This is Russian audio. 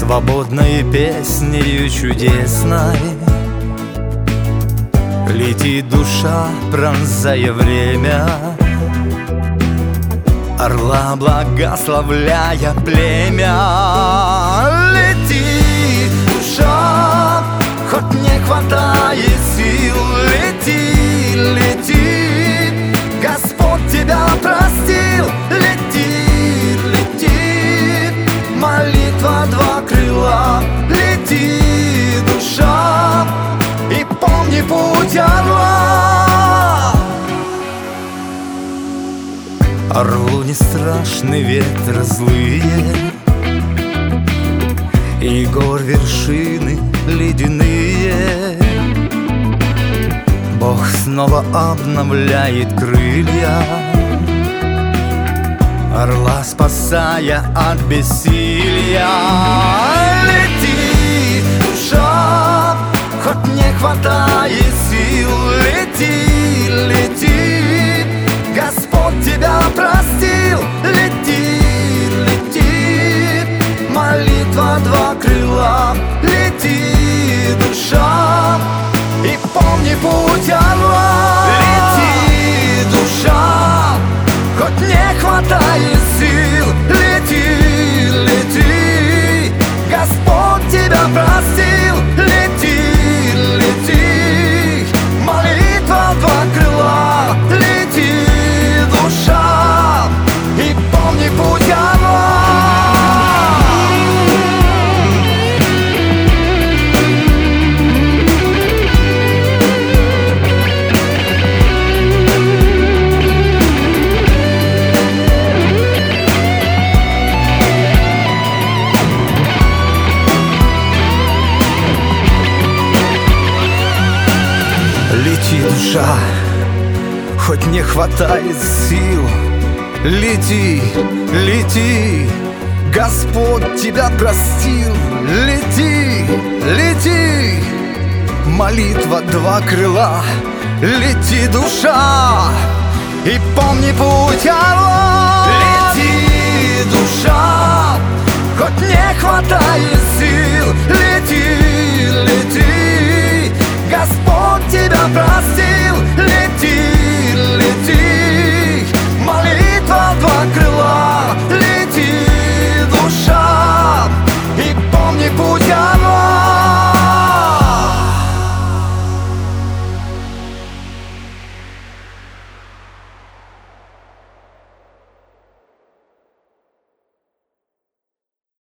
свободной песнею чудесной летит душа, пронзая время, орла благословляя племя. Лети, душа, хоть не хватает сил, лети, лети, Господь тебя простил. Лети, лети, молитва два крыла. Лети, душа, и помни путь орла. Орлу не страшны ветры злые, и гор вершины ледяные. Бог снова обновляет крылья, орла спасая от бессилия. Лети, душа, хоть не хватает сил, лети, лети, Господь тебя простил. Лети, лети, молитва два крыла. Лети, душа, и помни путь орла. Лети, душа, хоть не хватает сил, лети, лети, Господь тебя простил. Лети, лети, молитва два крыла. Лети, душа, и помни путь орла. Лети, душа, хоть не хватает сил, лети, лети, Господь тебя простил. Лети, лети, молитва два крыла. Лети, душа, и помни путь орла. Лети, душа, хоть не хватает сил, лети, лети, Господь тебя простил.